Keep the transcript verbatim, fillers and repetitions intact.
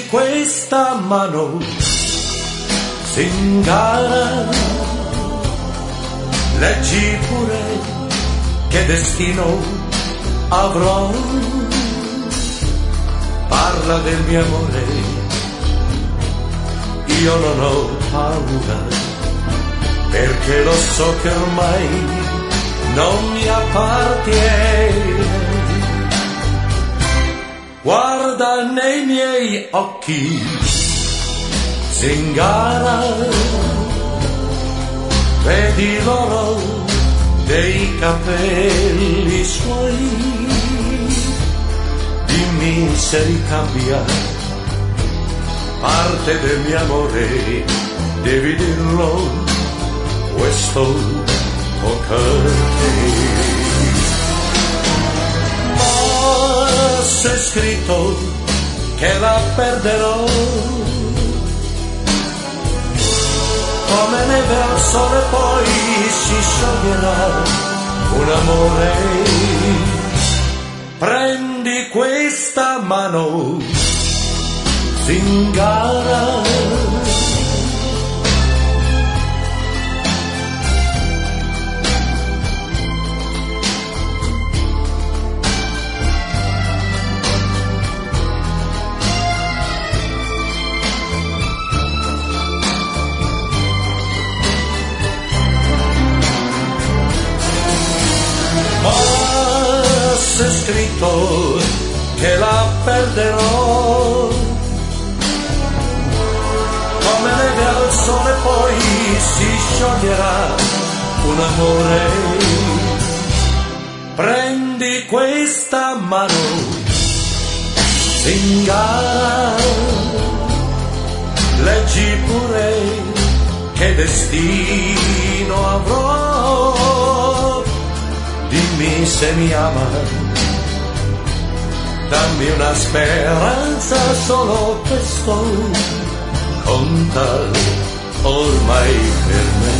questa mano, zingara, leggi pure che destino avrò. Parla del mio amore, io non ho paura, perché lo so che ormai non mi appartiene. Guarda nei miei occhi, zingara, vedi l'oro dei capelli suoi. Dimmi se ricambia parte del mio amore, devi dirlo, questo tocca a te. Ma se è scritto che la perderò, come neve al sole poi si scioglierà un amore. Prendi questa mano, zingara, c'è scritto che la perderò, come neve al sole poi si scioglierà un amore. Prendi questa mano, zingara, leggi pure che destino avrò. Dimmi se mi ama, dammi una speranza, solo questo conta ormai per me.